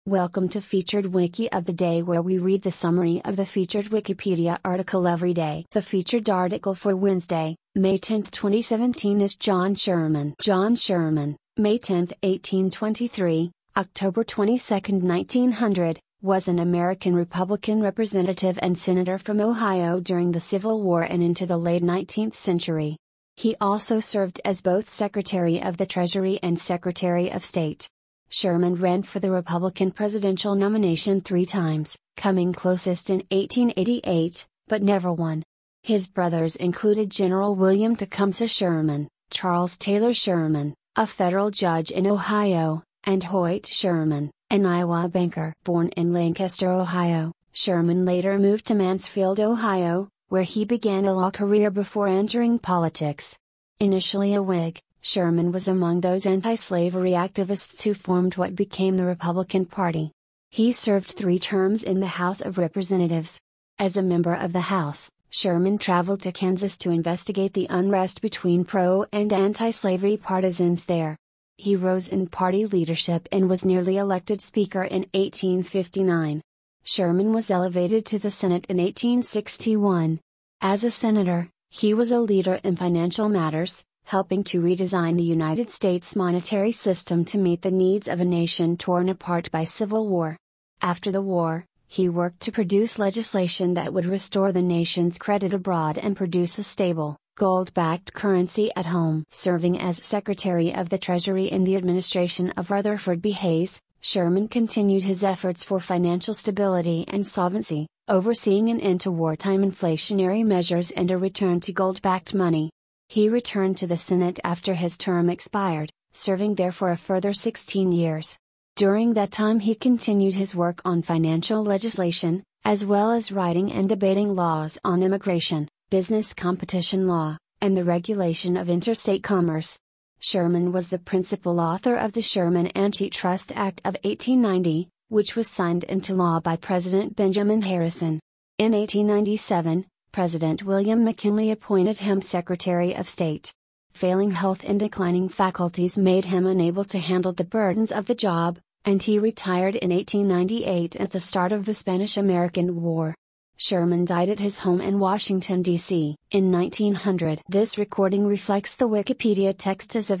Welcome to Featured Wiki of the Day, where we read the summary of the featured Wikipedia article every day. The featured article for Wednesday, May 10, 2017 is John Sherman. John Sherman, May 10, 1823, October 22, 1900, was an American Republican representative and senator from Ohio during the Civil War and into the late 19th century. He also served as both Secretary of the Treasury and Secretary of State. Sherman ran for the Republican presidential nomination 3 times, coming closest in 1888, but never won. His brothers included General William Tecumseh Sherman, Charles Taylor Sherman, a federal judge in Ohio, and Hoyt Sherman, an Iowa banker. Born in Lancaster, Ohio, Sherman later moved to Mansfield, Ohio, where he began a law career before entering politics. Initially a Whig, Sherman was among those anti-slavery activists who formed what became the Republican Party. He served 3 terms in the House of Representatives. As a member of the House, Sherman traveled to Kansas to investigate the unrest between pro- and anti-slavery partisans there. He rose in party leadership and was nearly elected Speaker in 1859. Sherman was elevated to the Senate in 1861. As a senator, he was a leader in financial matters, helping to redesign the United States monetary system to meet the needs of a nation torn apart by civil war. After the war, he worked to produce legislation that would restore the nation's credit abroad and produce a stable, gold-backed currency at home. Serving as Secretary of the Treasury in the administration of Rutherford B. Hayes, Sherman continued his efforts for financial stability and solvency, overseeing an end to wartime inflationary measures and a return to gold-backed money. He returned to the Senate after his term expired, serving there for a further 16 years. During that time he continued his work on financial legislation, as well as writing and debating laws on immigration, business competition law, and the regulation of interstate commerce. Sherman was the principal author of the Sherman Antitrust Act of 1890, which was signed into law by President Benjamin Harrison. In 1897, President William McKinley appointed him Secretary of State. Failing health and declining faculties made him unable to handle the burdens of the job, and he retired in 1898 at the start of the Spanish-American War. Sherman died at his home in Washington, D.C. in 1900. This recording reflects the Wikipedia text as of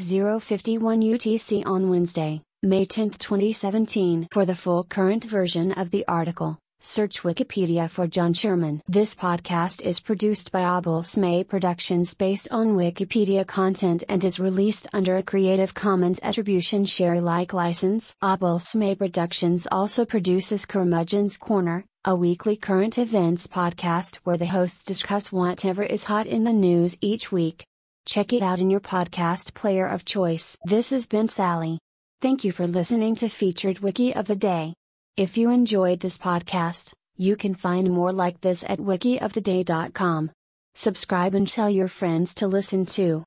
051 UTC on Wednesday, May 10, 2017. For the full current version of the article, search Wikipedia for John Sherman. This podcast is produced by Abel-Smay Productions based on Wikipedia content and is released under a Creative Commons Attribution Share Alike license. Abel-Smay Productions also produces Curmudgeon's Corner, a weekly current events podcast where the hosts discuss whatever is hot in the news each week. Check it out in your podcast player of choice. This has been Sally. Thank you for listening to Featured Wiki of the Day. If you enjoyed this podcast, you can find more like this at wikioftheday.com. Subscribe and tell your friends to listen too.